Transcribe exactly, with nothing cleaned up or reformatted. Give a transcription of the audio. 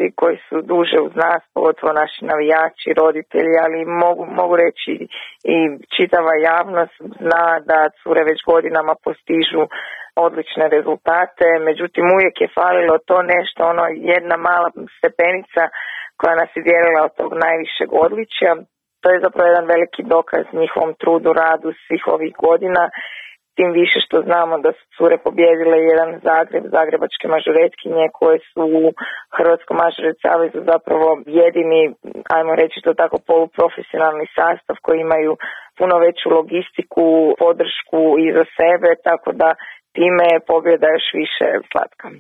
ljudi koji su duže uz nas, pogotovo naši navijači, roditelji, ali mogu, mogu reći i čitava javnost zna da cure već godinama postižu odlične rezultate, međutim uvijek je falilo to nešto, ono jedna mala stepenica koja nas je dijelila od tog najvišeg odličja. To je zapravo jedan veliki dokaz njihovom trudu, radu svih ovih godina, tim više što znamo da su cure pobijedile jedan Zagreb, zagrebačke mažoretkinje koje su u Hrvatskom mažoret savezu zapravo jedini, ajmo reći to tako, poluprofesionalni sastav koji imaju puno veću logistiku, podršku iza sebe, tako da time je pobjeda još više slatka.